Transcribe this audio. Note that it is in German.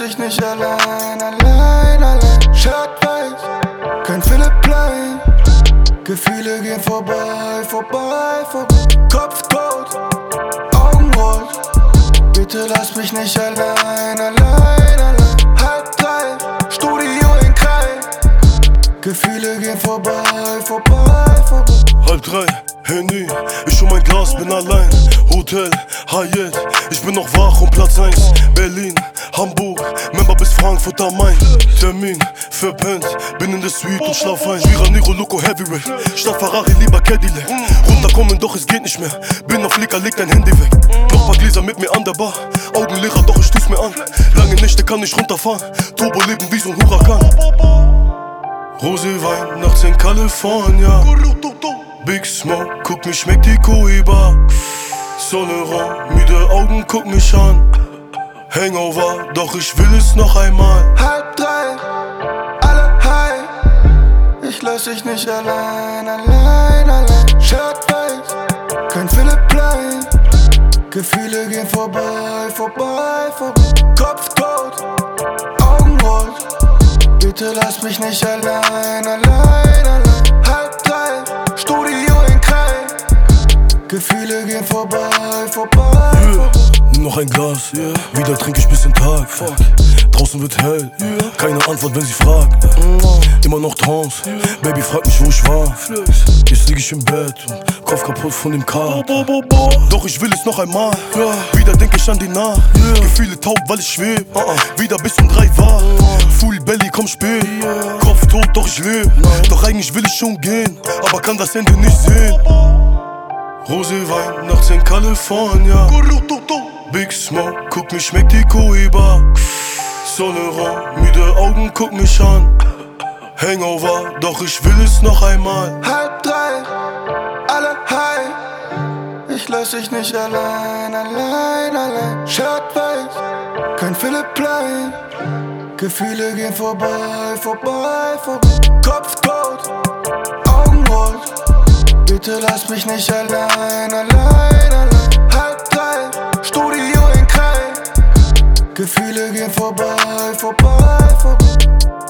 dich nicht allein, allein, allein. Shirt weiß, kein Philipp Plein. Gefühle gehen vorbei, vorbei, vorbei. Kopf tot, Augen rot. Bitte lass mich nicht allein, allein, allein. Halb drei, Studio in Kai. Gefühle gehen vorbei, vorbei, vorbei. Halb drei, Handy, ich um mein Glas, bin allein. Hotel, Hyatt, ich bin noch wach um Platz 1. Berlin, Hamburg, Member bis Frankfurt am Main. Termin, verpennt, bin in der Suite und schlaf ein. Viraniro, Loco, Heavyweight, statt Ferrari lieber Cadillac. Runterkommen, doch es geht nicht mehr, bin auf Licker, leg dein Handy weg. Noch paar Gläser mit mir an der Bar, Augenlehrer, doch ich tu's mir an. Lange Nächte kann ich runterfahren, Turbo leben wie so'n Huracan. Roséwein, nachts in California. Big Smoke, guck mich, schmeckt die Cohiba. Soleron, müde Augen, guck mich an. Hangover, doch ich will es noch einmal. Halb drei, alle high. Ich lass dich nicht allein, allein, allein. Shirt weiß, kein Philipp Plein. Gefühle gehen vorbei, vorbei, vorbei. Kopf tot, Augen rot. Bitte lass mich nicht allein, allein, allein. Halb drei, Studio in Kai. Gefühle gehen vorbei, vorbei, vorbei. Nur noch ein Glas, wieder trinke ich bis in Tag. Draußen wird hell, keine Antwort, wenn sie fragt. Immer noch Trance, Baby fragt mich, wo ich war. Jetzt lieg ich im Bett und Kopf kaputt von dem Kater. Doch ich will es noch einmal, wieder denk ich an die Nacht. Gefühle taub, weil ich schweb, wieder bis um 3 war. Full Belly, komm spät, Kopf tot, doch ich leb. Doch eigentlich will ich schon gehen, aber kann das Ende nicht sehen. Roséwein, nachts in California. Big Smoke, guck mich, schmeckt die Cohiba. Soleron, müde Augen, guck mich an. Hangover, doch ich will es noch einmal. Halb drei, alle high. Ich lass dich nicht allein, allein, allein. Shirt weiß, kein Philipp Plein. Gefühle gehen vorbei, vorbei, vorbei. Kopf tot, Augen rot. Bitte lass mich nicht allein, allein, allein. Halb drei, Studio in Kai. Gefühle gehen vorbei, vorbei, vorbei.